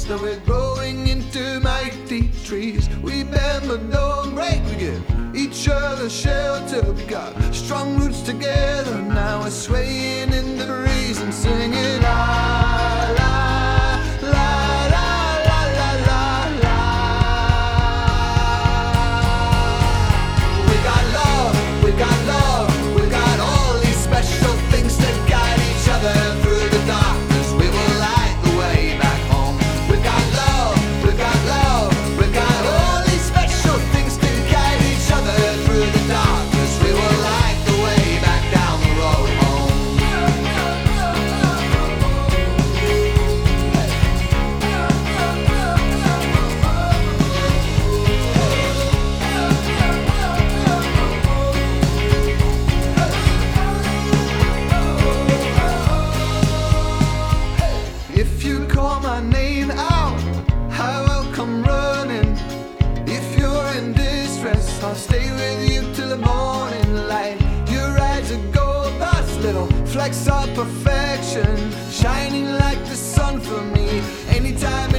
seeds that we're growing into mighty trees. We bend but don't break, we give each other shelter. We got strong roots together, now we're swaying in the breeze and singing la la la la la la la la. We got love, we got love, we got all these special things to guide each other through the darkness. We will light the way back home. We got love, we got love, we got all these special things to guide each other through the darkness. We will light the way back down the road home. If you call my name out, I will come running. If you're in distress, I'll stay with you till the morning light. Your eyes are gold dust, little flecks of perfection, shining like the sun for me. Anytime